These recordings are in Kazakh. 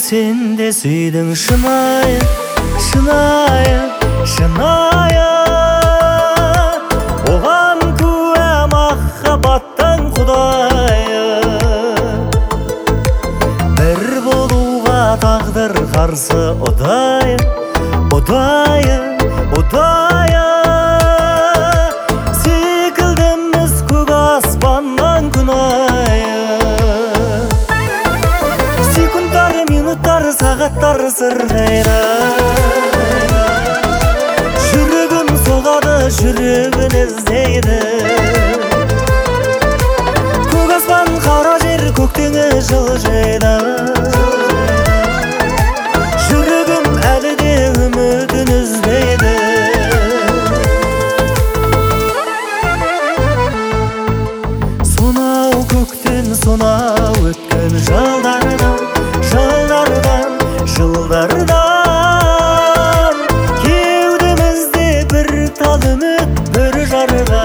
sen de süydün şınayı, şınayı, şınayı. Oğan küve mahhabbattan Kudayı. Bir boluğa tağdır karşı odayı, odayı, odayı. Sikildimiz kök asmandan günayı. Sekundlar, minutlar, saatlar sırgayra. Жүрегім соғады, жүрегін іздейді. Көк аспан, қара жер, көктеңі жылжиды. Жүрегім әлі де үмітін үзбейді. Сонау көктен, сонау өткен жылдардан, жылдардан, жылдардан. Кеудемізде бір тал үміт, бір жарға.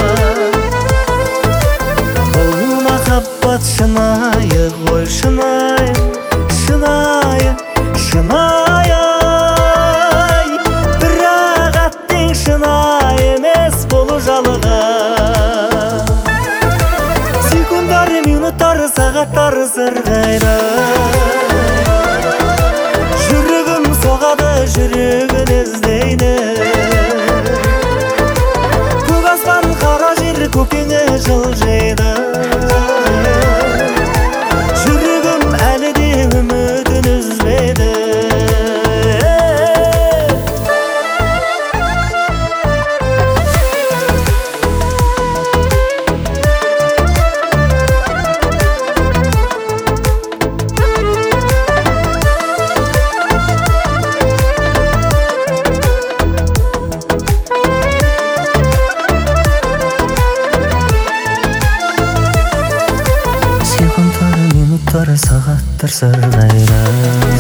Бұл махаббат шынайы ғой, шынайы, шынайы, шынайы. Бірақ аттың шынайы емес бұл жалға. Секундар, минуттар, сағаттар сырғайра. Жүрегім соғады, жүрегін іздейді. Көк аспан, қара жер, көктеңі жылжиды. Жүрегім әлі де үмітін үзбейді. Секундтар, минуттар, сағаттар сырғайра.